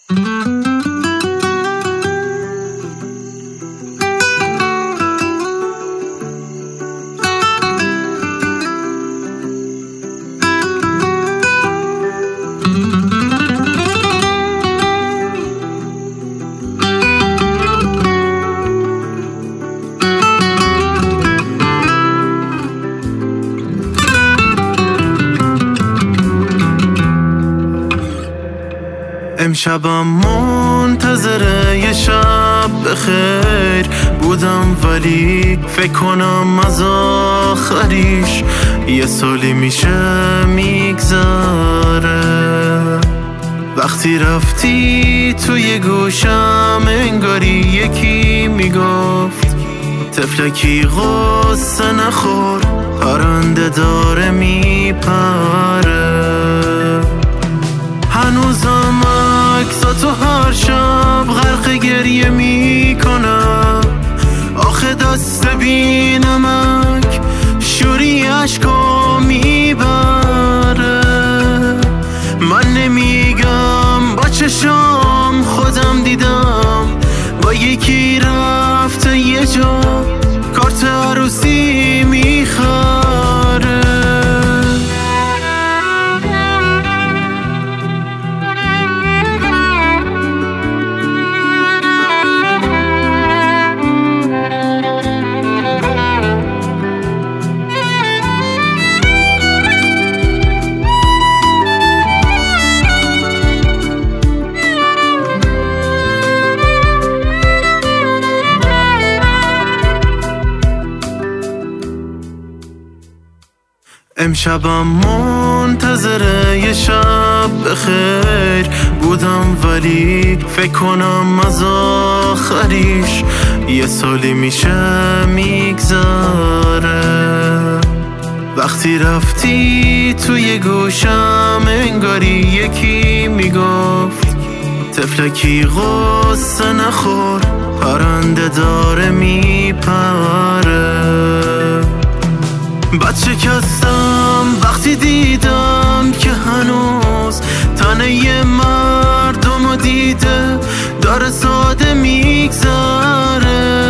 امشبم منتظر یه شب بخیر بودم، ولی فکر کنم از آخریش یه سالی میشه میگذره. وقتی رفتی توی گوشم انگاری یکی میگفت طفلکی غصه نخور، پرنده داره میپره. هنوزم عکساتو هر شب غرق گریه میکنم، آخه دست بی نمک شوری عشقا میبره. من نمیگم با چشام خودم دیدم با یکی رفته یه جا کارت عروسی میخره. امشبم منتظر یه شب بخیر بودم، ولی فکر کنم از آخریش یه سالی میشه میگذره. وقتی رفتی توی گوشم انگاری یکی میگفت طفلکی غصه نخور، پرنده داره میپره. بچه کستم وقتی دیدم که هنوز تنه یه مردم دیده داره ساده میگذره.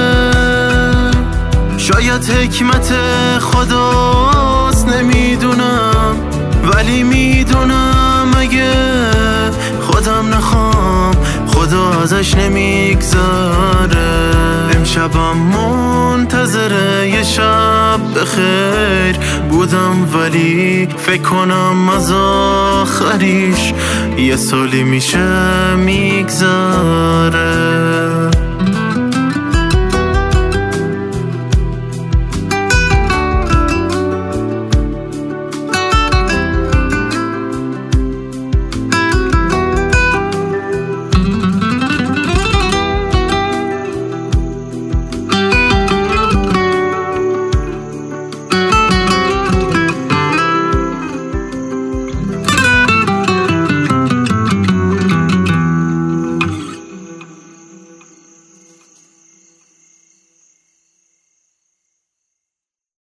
شاید حکمت خداست نمیدونم، ولی میدونم اگه خودم نخوام خدا ازش نمیگذره. امشبم منتظر یه شب بخیر بودم، ولی فکر کنم از آخریش یه سالی میشه میگذره.